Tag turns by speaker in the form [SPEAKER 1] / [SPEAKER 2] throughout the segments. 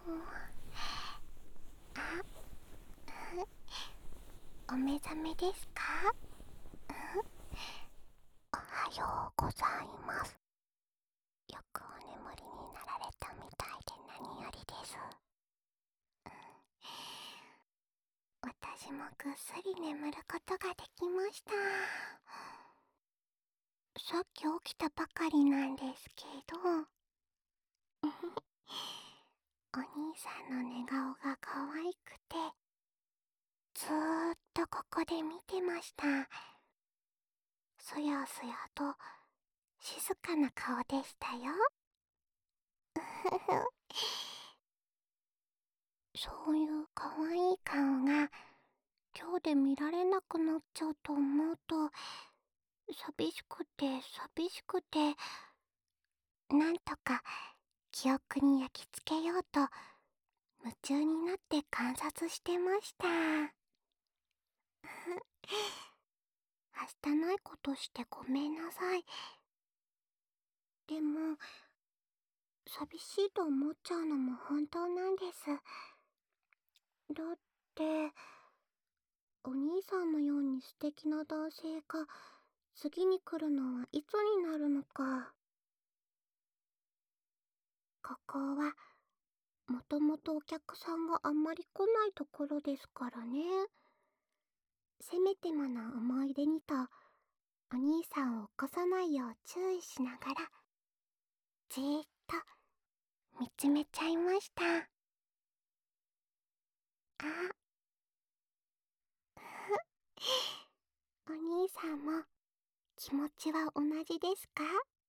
[SPEAKER 1] お目覚めですか？おはようございます。よくお眠りになられたみたいで何よりです。私もぐっすり眠ることができました。さっき起きたばかりなんですけど、お兄さんの寝顔が可愛くて、ずーっとここで見てました。そやそやと静かな顔でしたよ。そういう可愛い顔が今日で見られなくなっちゃうと思うと、寂しくて寂しくて、なんとか記憶に焼き付けようと夢中になって観察してました。はしたないことしてごめんなさい。でも、寂しいと思っちゃうのも本当なんです。だって、お兄さんのように素敵な男性が次に来るのはいつになるのか。ここはもともとお客さんがあんまり来ないところですからね。せめてもの思い出にと、お兄さんを起こさないよう注意しながら、じーっと見つめちゃいました。あ、お兄さんも気持ちは同じですか？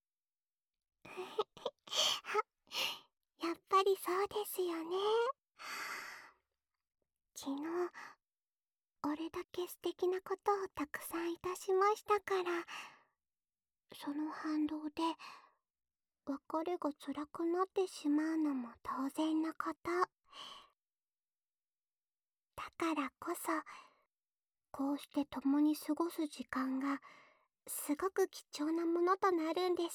[SPEAKER 1] やっぱりそうですよね。昨日、俺だけ素敵なことをたくさんいたしましたから、その反動で別れが辛くなってしまうのも当然のこと。だからこそ、こうして共に過ごす時間がすごく貴重なものとなるんです。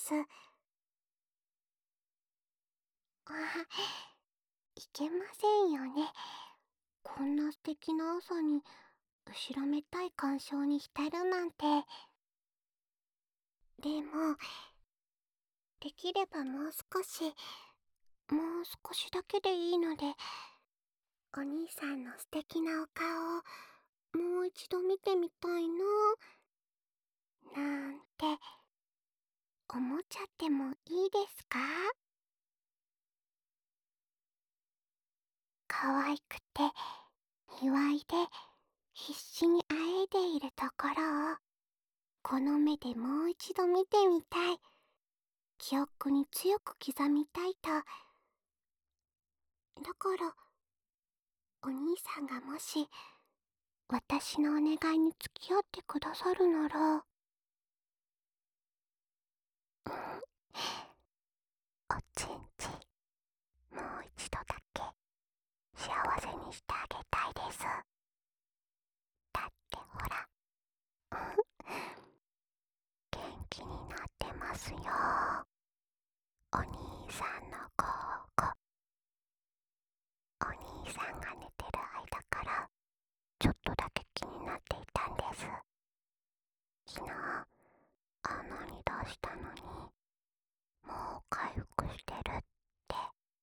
[SPEAKER 1] あ、いけませんよね。こんな素敵な朝に後ろめたい感傷に浸るなんて。でも、できればもう少しだけでいいので、お兄さんの素敵なお顔をもう一度見てみたいな、なんて思っちゃってもいいですか？可愛くて卑猥で必死にあえいでいるところをこの目でもう一度見てみたい、記憶に強く刻みたいと。だからお兄さんがもし私のお願いに付き合ってくださるなら、おちんちもう一度だけ幸せにしてあげたいです。だってほら、元気になってますよ。お兄さんのここ。お兄さんが寝てる間からちょっとだけ気になっていたんです。昨日あんなに出したのにもう回復してるって。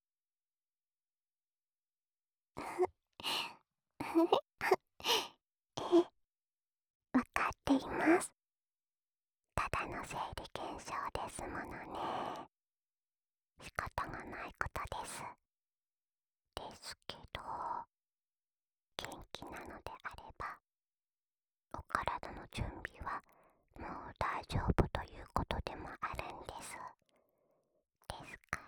[SPEAKER 1] わかっています。ただの生理現象ですものね。仕方がないことです。ですけど、元気なのであれば、お体の準備はもう大丈夫ということでもあるんです。ですから、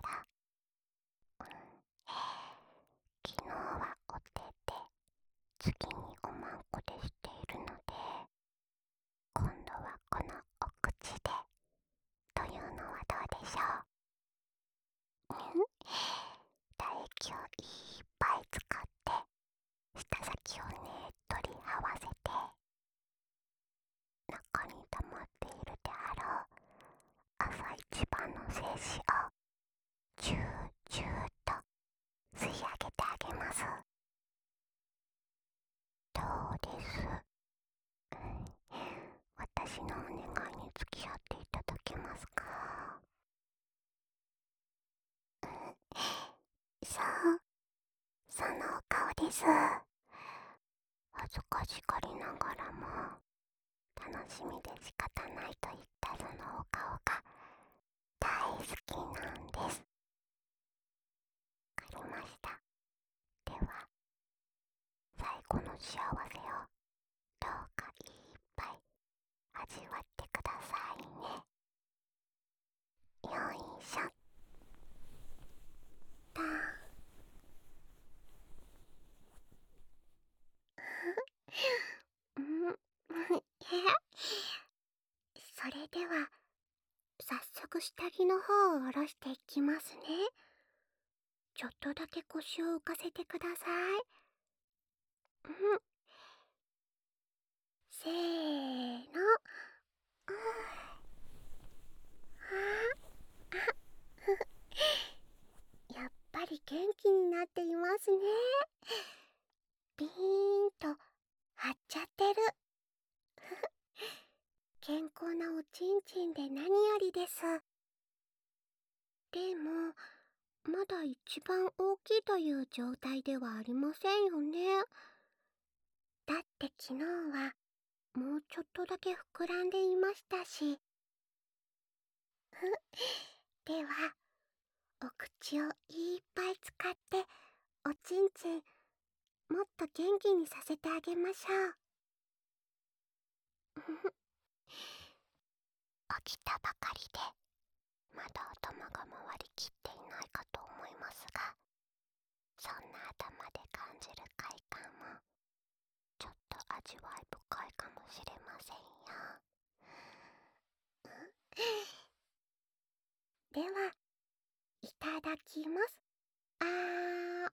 [SPEAKER 1] 昨日はお手で、次におまんこでしているので、今度はこのお口でというのはどうでしょう？唾液をいっぱい使って舌先をねっとり合わせて、中に溜まっているであろう朝一番の精子をジュージューと吸い上げます。どうです？私のお願いに付き合っていただけますか？そう、そのお顔です。恥ずかしがりながらも楽しみで仕方ないといったそのお顔が大好きなんです。わかりました。では、最後の幸せをどうかいっぱい味わってくださいね。よいしょっと。それでは早速下着の方を下ろしていきますね。ちょっとだけ腰を浮かせてください。せーの。やっぱり元気になっていますね。ピーンと張っちゃってる。健康なおちんちんで何よりです。でも、まだ一番大きいという状態ではありませんよね。だって昨日はもうちょっとだけ膨らんでいましたし。では、お口をいっぱい使っておちんちんもっと元気にさせてあげましょう。起きたばかりでまだ頭が回りきっていないかと思いますが、そんな頭で感じる快感もちょっと味わい深いかもしれませんよ。では、いただきます。あー、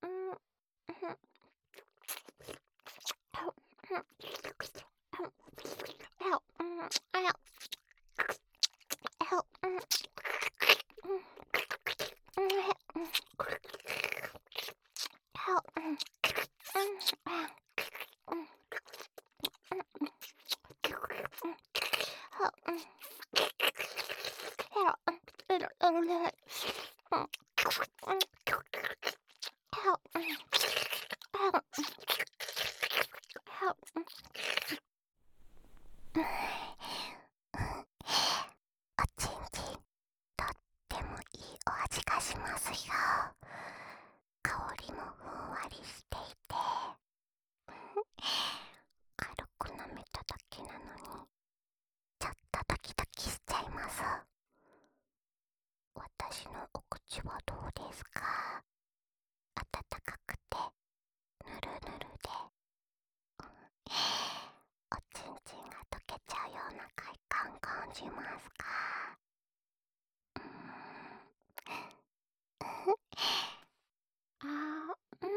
[SPEAKER 1] おちんちん、とってもいいお味がしますよ。香りもふんわりしていて、軽く舐めただけなのにちょっとドキドキしちゃいます。私のお口はどうですか？温かくてぬるぬるで、おちんちんが溶けちゃうような快感感じますか？あー、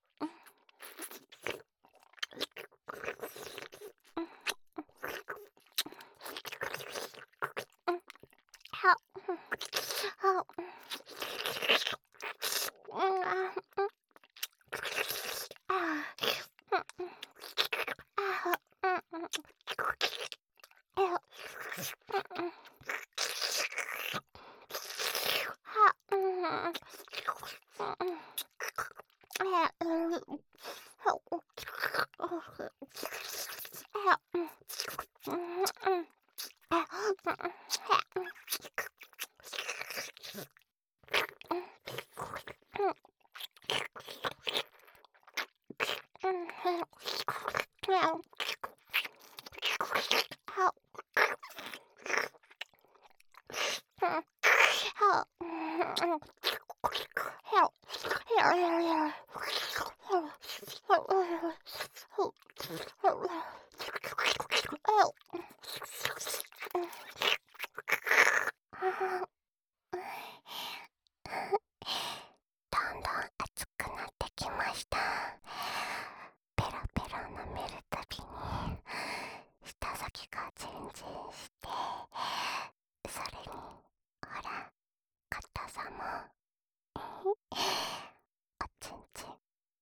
[SPEAKER 1] どんどん熱くなってきました。ペロペロ舐めるたびに舌先がチンチンして、それにほら硬さもおちんちん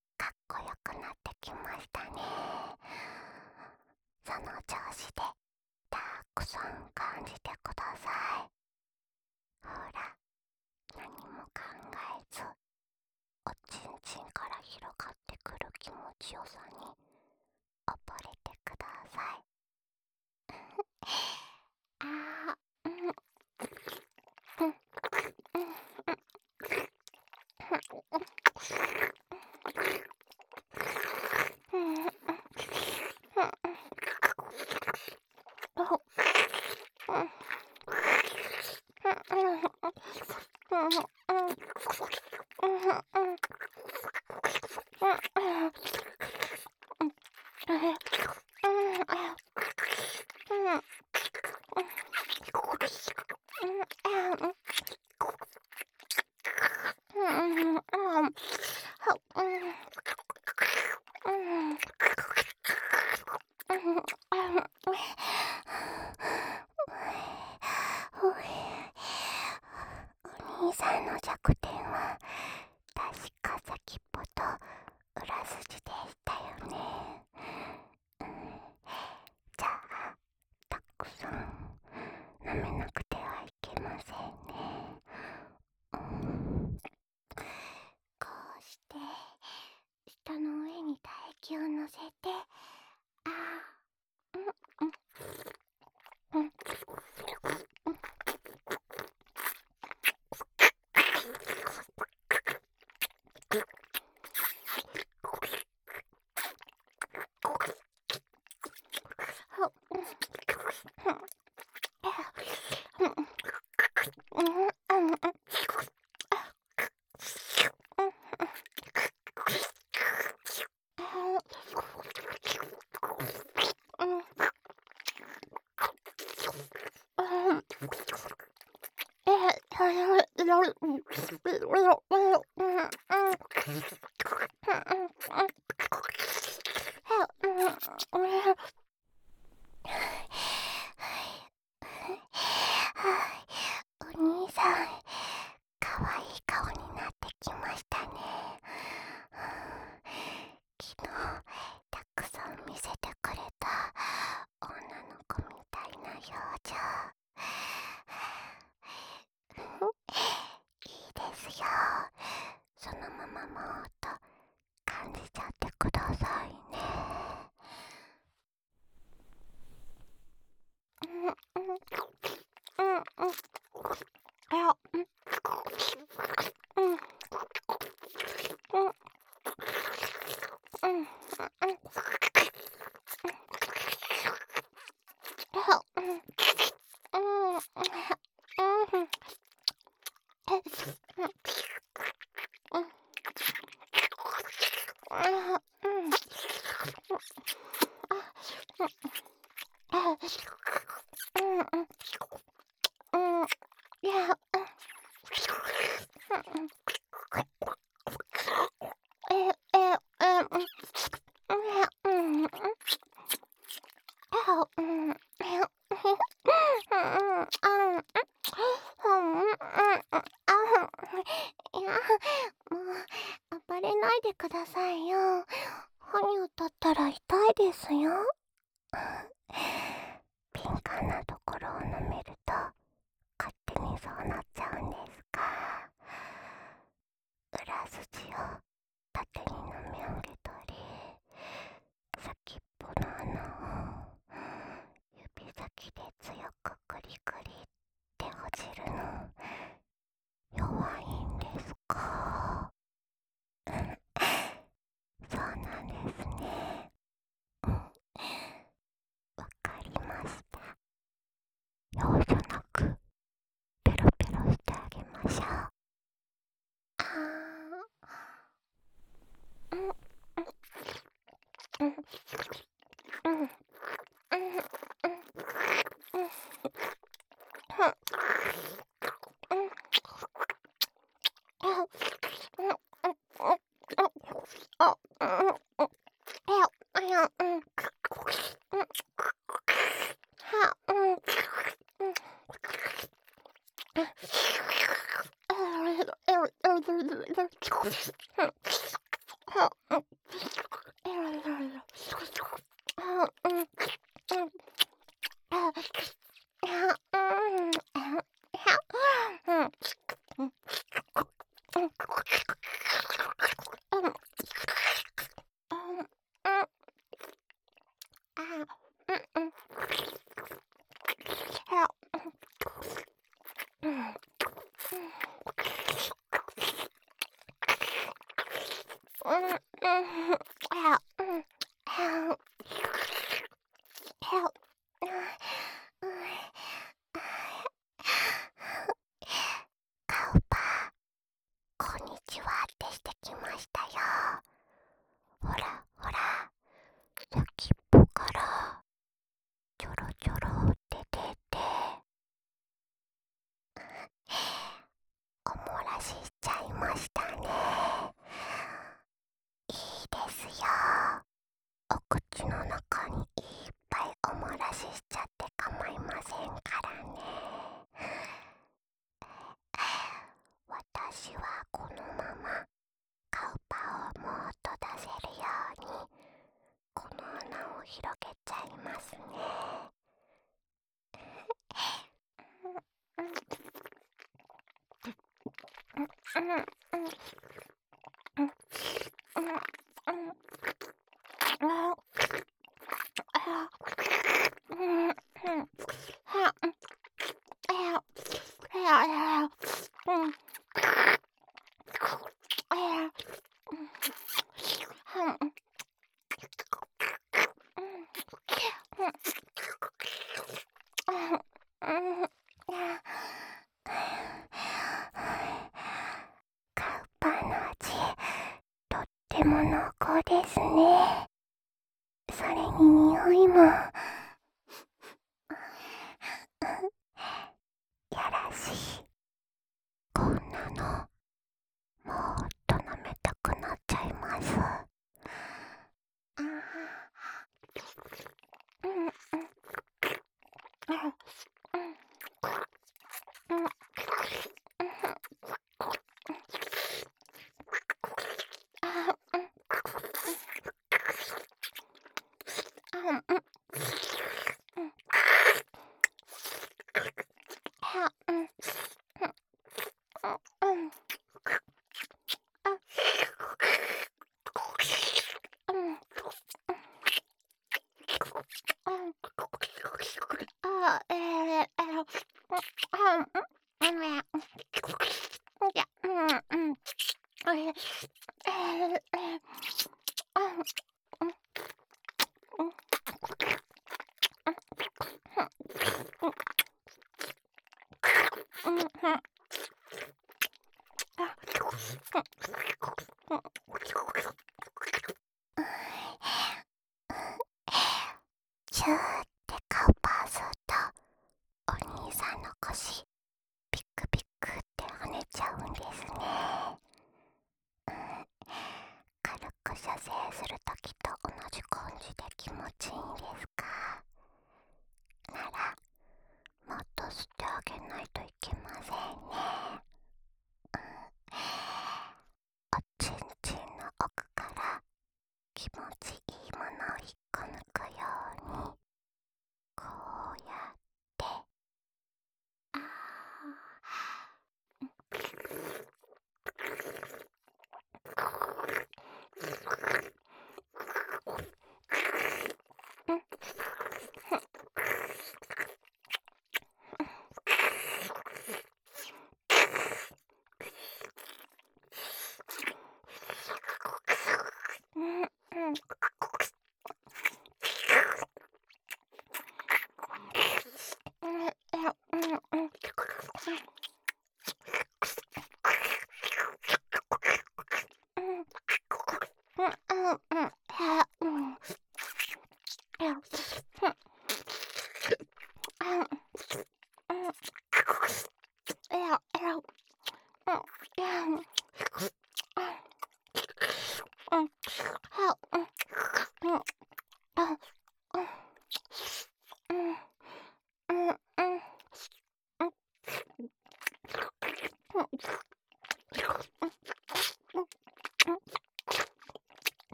[SPEAKER 1] きましたね。その調子でたくさん感じてください。ほら、何も考えず、おちんちんから広がってくる気持ちよさに溺れてください。あー、うん、うん、うん、お兄さんの弱点は確か先っぽと裏筋でしたよね。じゃあたくさん舐めなくてはいけませんね。こうして舌の上に唾液を乗せて、あー、うん、うん、うん、お兄さん、かわいい顔になってきましたね。昨日たくさん見せてくれた女の子みたいな表情。いいですよ。そのままもっと感じちゃってくださいね。いや、もう暴れないでくださいよ。歯に当たったら痛いですよ。敏感なところを舐めると勝手にそうなっちゃうんですか。裏筋を縦に舐め上げたり、先っぽの穴を指先で強くクリクリってほじるの弱いんですか。そうなんですね。わかりました。容赦なくペロペロしてあげましょう。あー、うん、うん、うん、うん、うん、 カウパー、こんにちはってしてきましたよ。ほらほら、先っぽからちょろちょろって出て、おもらししちゃいましたね。いいですよ。お口の中にいっぱいおもらししちゃって構いませんからね。私はこのままカウパをもっと出せるようにこの穴を広げちゃいますね。カウパーの味、とっても濃厚ですね。それに匂いもやらしい。こんなのもっと舐めたくなっちゃいます。シューってカウパー吸うとお兄さんの腰ピクピクって跳ねちゃうんですね。軽く射精するときと同じ感じで気持ちいいんですか？ならもっと吸ってあげないといけませんね。おちんちんの奥から気持ちいいものを引っこ抜くようにこうやって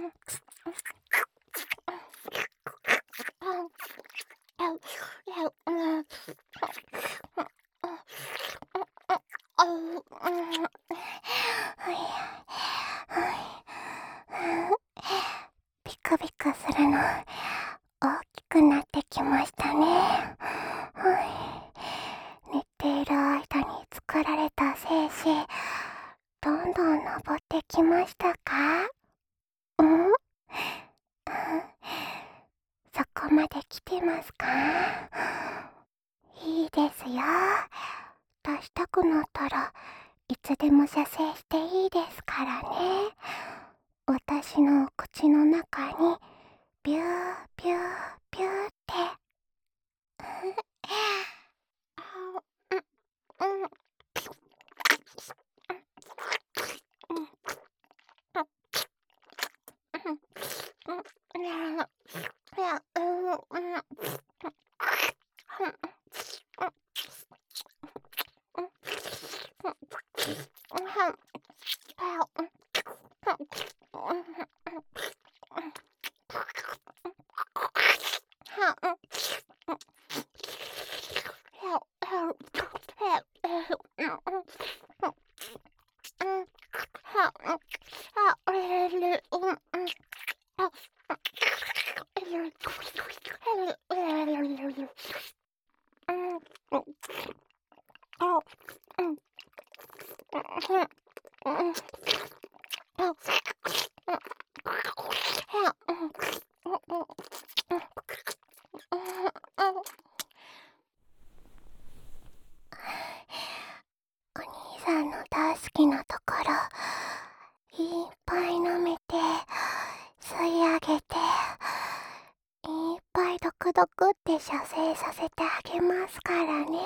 [SPEAKER 1] ビクビクするの大きくなってきましたね。寝ている間に作られた精子、どんどん登ってきましたか？うん、そこまで来てますか？いいですよ。出したくなったらいつでも射精していいですからね。私のお口の中にビュービュービューって。お兄さんの大好きなところいっぱい舐めて吸い上げていっぱいドクドクって射精させてあげますからね。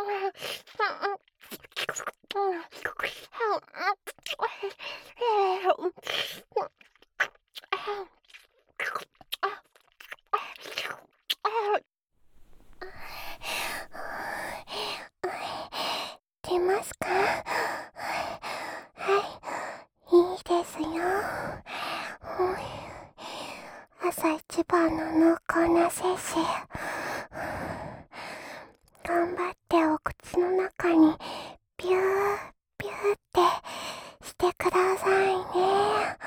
[SPEAKER 1] 出ますか？はい、いいですよ。朝一番の濃厚な摂取。頑張ってお口の中にビュービューってしてくださいね。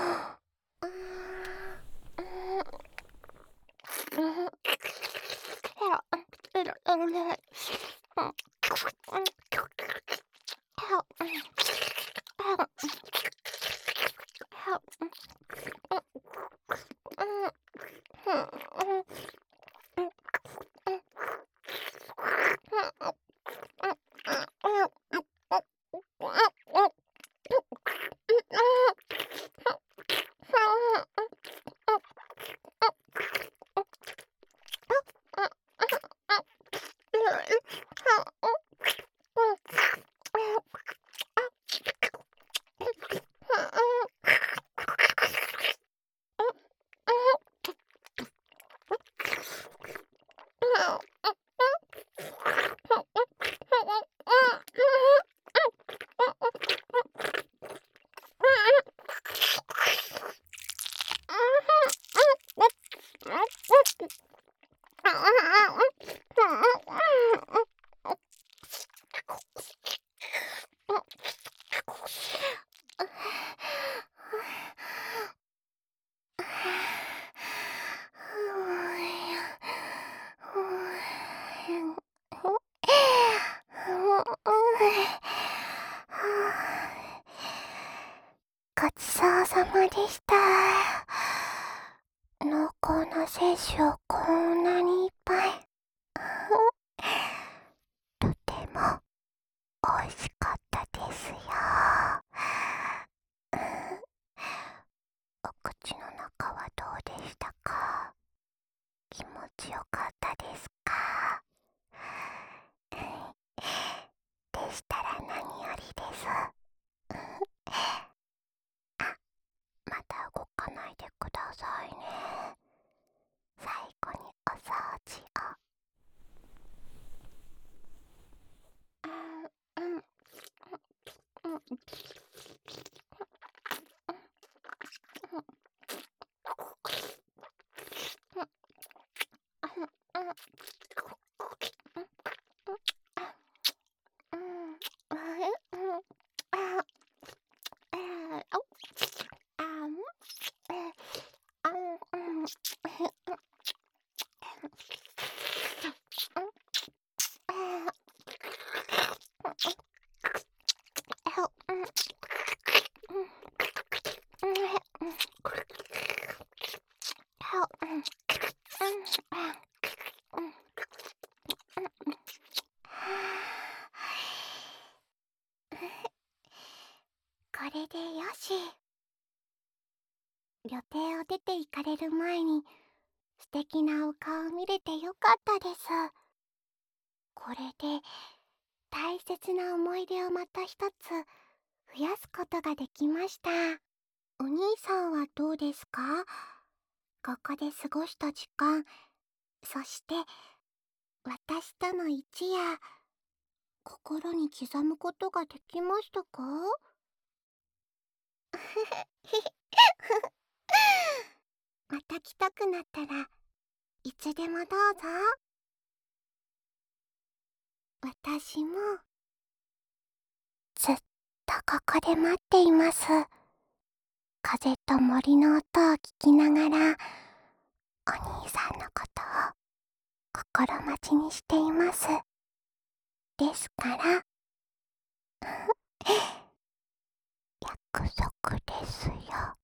[SPEAKER 1] ごちそうさまでした。濃厚な摂取をこんなにいっぱい。とても美味しかったですよ。お口の中はどうでしたか？気持ちよかったですか？でしたら何よりです。また動かないでくださいね。最後にお掃除を。これでよし。予定を出て行かれる前に素敵なお顔見れてよかったです。これで大切な思い出をまた一つ増やすことができました。お兄さんはどうですか？ここで過ごした時間、そして私との一夜、心に刻むことができましたか？また来たくなったらいつでもどうぞ。私もずっとここで待っています。風と森の音を聞きながらお兄さんのことを心待ちにしています。ですから約束ですよ。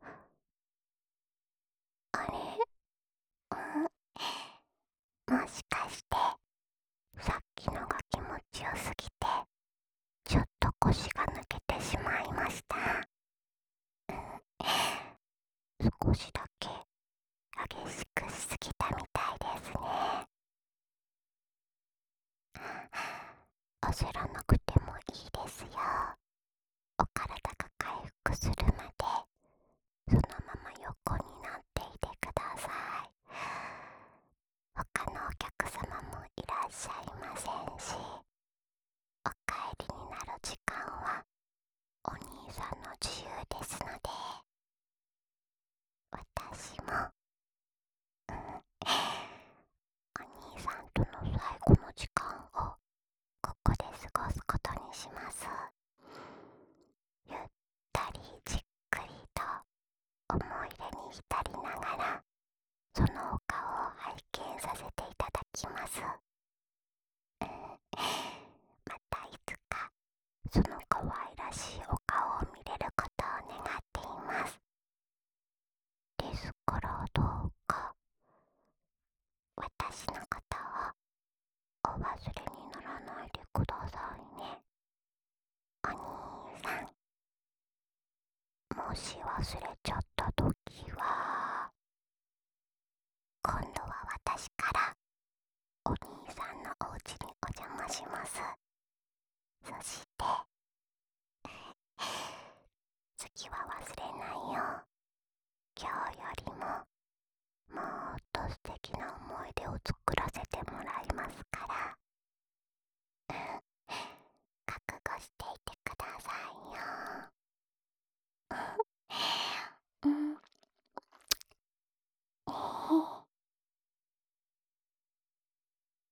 [SPEAKER 1] あれ、もしかしてさっきのが気持ちよすぎてちょっと腰が抜けてしまいました。少しだけ激しくしすぎたみたいですね。 焦らなくてもいいですよ。お体が回復するまでそのまま横になっていてください。他のお客様もいらっしゃいませんし、お帰りになる時間はお兄さんの自由ですので、私も、お兄さんとの最後の時間をここで過ごすことにします。ゆったりじっくりと思い出に浸りながらそのお顔を拝見させていただきます。またいつかその可愛らしいお顔を見れることを願っています。ですからどうか私のことをお忘れにならないでくださいね。お兄さん、もし忘れちゃったときは今度は私からお兄さんのお家にお邪魔